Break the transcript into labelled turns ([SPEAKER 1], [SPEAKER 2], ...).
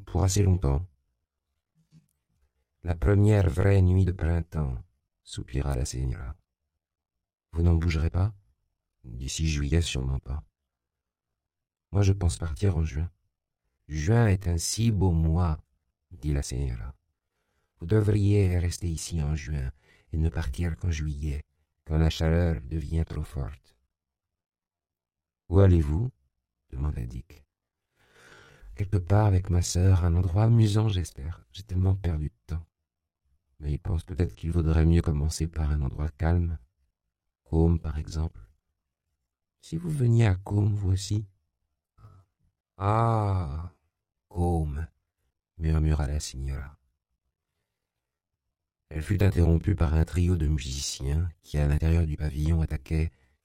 [SPEAKER 1] pour assez longtemps. La première vraie nuit de printemps, soupira la señora. Vous n'en bougerez pas? D'ici juillet, sûrement pas. Moi, je pense partir en juin. Juin est un si beau mois, dit la señora. Vous devriez rester ici en juin et ne partir qu'en juillet, quand la chaleur devient trop forte. Où allez-vous? Demanda Dick. Quelque part avec ma sœur, un endroit amusant, j'espère. J'ai tellement perdu de temps. Mais il pense peut-être qu'il vaudrait mieux commencer par un endroit calme. Côme, par exemple. Si vous veniez à Côme, vous aussi? Ah, Côme, murmura la signora. Elle fut interrompue par un trio de musiciens qui, à l'intérieur du pavillon, attaquaient